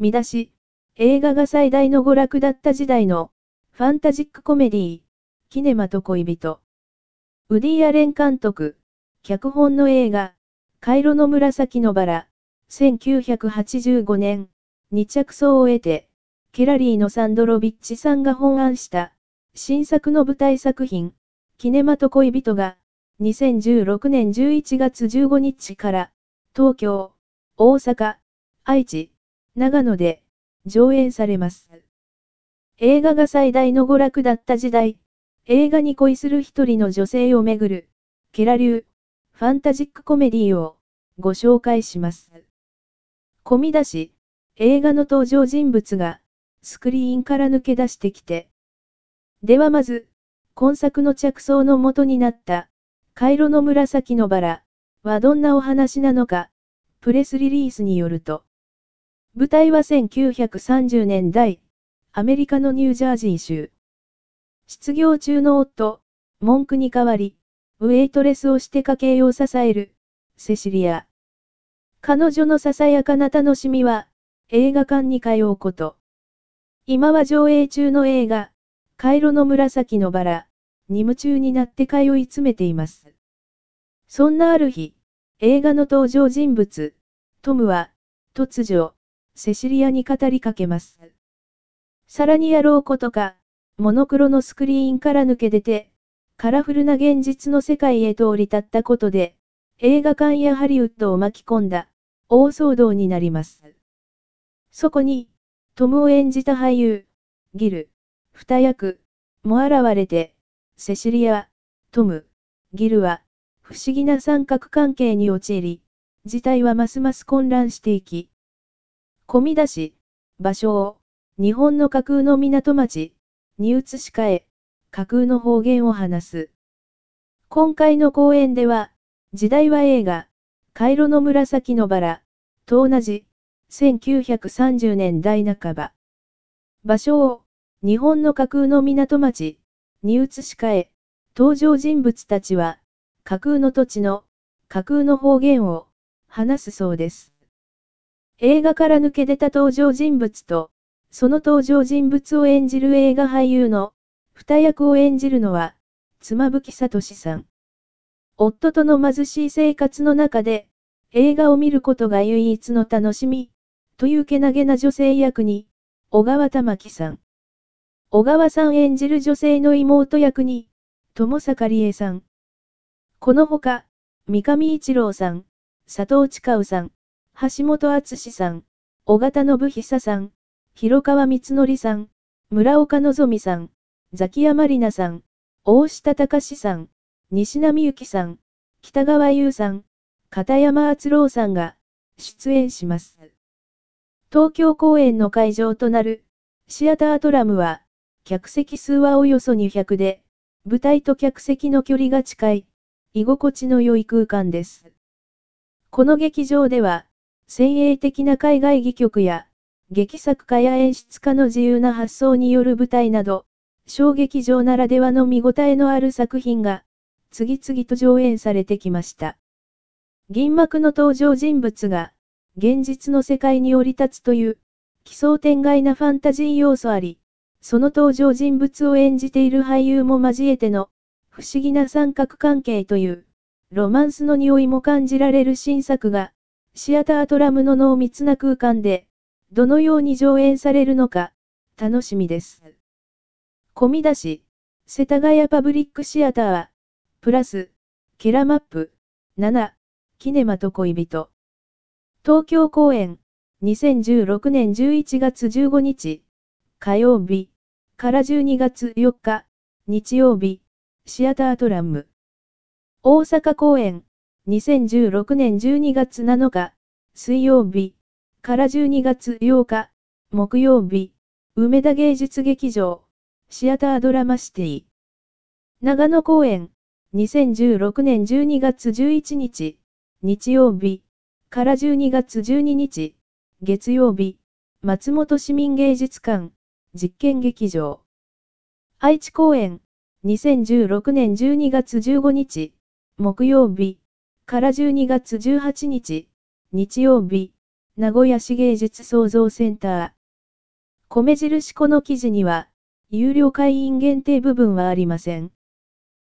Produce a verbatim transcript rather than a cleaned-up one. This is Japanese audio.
見出し、映画が最大の娯楽だった時代の、ファンタジックコメディー、キネマと恋人。ウディ・アレン監督、脚本の映画、カイロの紫のバラ、せんきゅうひゃくはちじゅうごねん、に着想を得て、ケラリーのサンドロビッチさんが本案した、新作の舞台作品、キネマと恋人が、にせんじゅうろくねんじゅういちがつじゅうごにちから、東京、大阪、愛知、長野で、上演されます。映画が最大の娯楽だった時代、映画に恋する一人の女性をめぐる、ケラ流、ファンタジックコメディを、ご紹介します。込み出し、映画の登場人物が、スクリーンから抜け出してきて。ではまず、今作の着想の元になった、カイロの紫のバラ、はどんなお話なのか、プレスリリースによると。舞台はせんきゅうひゃくさんじゅうねんだい、アメリカのニュージャージー州。失業中の夫、文句に代わり、ウェイトレスをして家計を支える、セシリア。彼女のささやかな楽しみは、映画館に通うこと。今は上映中の映画、カイロの紫のバラ、に夢中になって通い詰めています。そんなある日、映画の登場人物、トムは、突如、セシリアに語りかけます。さらにやろうことか、モノクロのスクリーンから抜け出て、カラフルな現実の世界へと降り立ったことで、映画館やハリウッドを巻き込んだ、大騒動になります。そこに、トムを演じた俳優、ギル、二役、も現れて、セシリア、トム、ギルは、不思議な三角関係に陥り、事態はますます混乱していき、込み出し、場所を、日本の架空の港町、に移し替え、架空の方言を話す。今回の公演では、時代は映画、カイロの紫のバラ、と同じ、せんきゅうひゃくさんじゅうねんだいなかば。場所を、日本の架空の港町、に移し替え、登場人物たちは、架空の土地の、架空の方言を、話すそうです。映画から抜け出た登場人物と、その登場人物を演じる映画俳優の、二役を演じるのは、妻夫木聡さん。夫との貧しい生活の中で、映画を見ることが唯一の楽しみ、というけなげな女性役に、小川玉木さん。小川さん演じる女性の妹役に、友坂理恵さん。このほか、三上一郎さん、佐藤千佳さん、橋本敦さん、尾形信久さん、広川光則さん、村岡望さん、ザキヤマリナさん、大下隆さん、西波由紀さん、北川優さん、片山敦郎さんが出演します。東京公演の会場となるシアタートラムは、客席数はおよそにひゃくで、舞台と客席の距離が近い、居心地の良い空間です。この劇場では、先鋭的な海外戯曲や、劇作家や演出家の自由な発想による舞台など、小劇場ならではの見応えのある作品が、次々と上演されてきました。銀幕の登場人物が、現実の世界に降り立つという、奇想天外なファンタジー要素あり、その登場人物を演じている俳優も交えての、不思議な三角関係という、ロマンスの匂いも感じられる新作が、シアタートラムの濃密な空間で、どのように上演されるのか、楽しみです。込み出し、世田谷パブリックシアター、プラス、ケラマップ、なな、キネマと恋人。東京公演、にせんじゅうろくねんじゅういちがつじゅうごにち、火曜日、からじゅうにがつよっか、日曜日、シアタートラム。大阪公演、にせんじゅうろくねんじゅうにがつなのか、水曜日、からじゅうにがつようか、木曜日、梅田芸術劇場、シアタードラマシティ。長野公演、にせんじゅうろくねんじゅうにがつじゅういちにち、日曜日、からじゅうにがつじゅうににち、月曜日、松本市民芸術館、実験劇場。愛知公演、にせんじゅうろくねんじゅうにがつじゅうごにち、木曜日、からじゅうにがつじゅうはちにち、日曜日、 名古屋市芸術創造センター。米印この記事には、有料会員限定部分はありません。